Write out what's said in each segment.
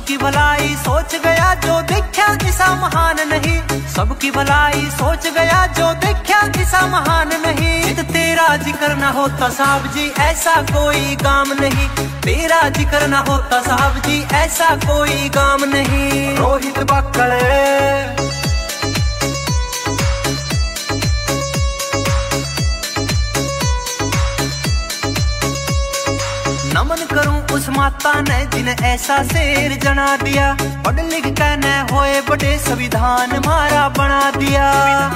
सबकी भलाई सोच गया जो देखा किसा महान नहीं, सबकी भलाई सोच गया जो देखा किसा महान नहीं। तेरा जिक्र ना होता साहब जी ऐसा कोई काम नहीं, तेरा जिक्र ना होता साहब जी ऐसा कोई काम नहीं। रोहित बक्कड़े नमन करूं उस माता ने जिन्हें ऐसा शेर जना दिया, पढ़ लिख कर न होए बड़े संविधान मारा बना दिया।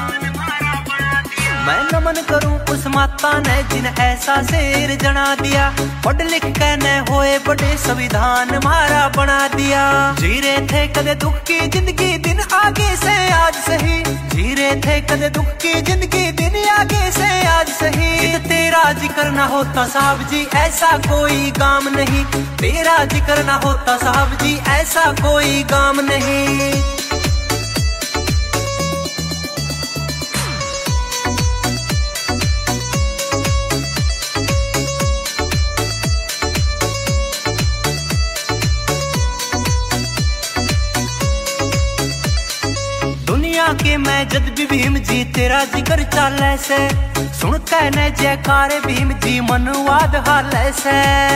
मैं नमन करूं उस माता ने जिन्हें ऐसा शेर जना दिया, पढ़ लिख कर न होए बड़े संविधान मारा बना दिया। जी रहे थे कदे दुख की जिंदगी दिन आगे से आज सही, जी रहे थे कदे दुख की जिंदगी दिन आगे से आज सही। तेरा जिक्र ना होता साहब जी ऐसा कोई काम नहीं, तेरा जिक्र ना होता साहब जी ऐसा कोई काम नहीं। दुनिया के मैं जद भी भीम जी तेरा जिक्र चाले से, सुन कहने जयकारे भीम जी मनुवाद हाले से।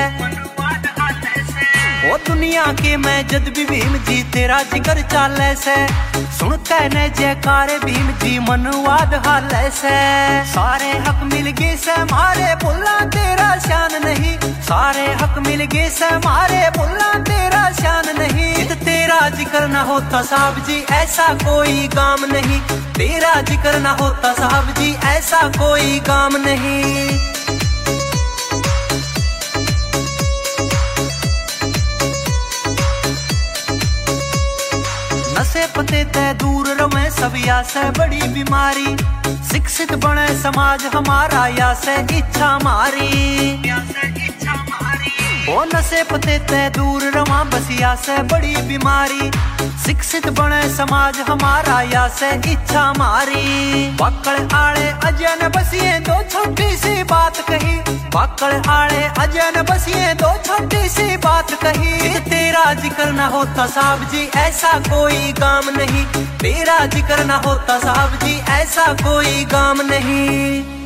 ओ दुनिया के मैं जद भी भीम जी तेरा जिक्र चाले से, सुन कहने जयकारे भीम जी मनुवाद हाले से। सारे हक मिल गए से मारे बोला तेरा शान नहीं, सारे हक मिल गए से मारे बोला तेरा शान नहीं। तेरा जिक्र ना होता साहब जी ऐसा कोई काम नहीं, तेरा जिक्र ना होता साहब जी ऐसा कोई काम नहीं। नशे पते ते दूर रहे सब या से बड़ी बीमारी, शिक्षित बने समाज हमारा या से इच्छा हमारी। ओ नशे पते ते दूर रवा बसिया से बड़ी बीमारी, शिक्षित बने समाज हमारा या से इच्छा हमारी। बक्कड़ आड़े अजय न बसिए दो छोटी सी बात कही, बक्कड़ आड़े अजय न बसिए दो छोटी सी बात कही। तेरा जिक्र ना होता साहब जी ऐसा कोई काम नहीं, तेरा जिक्र ना होता साहब जी ऐसा कोई काम नहीं।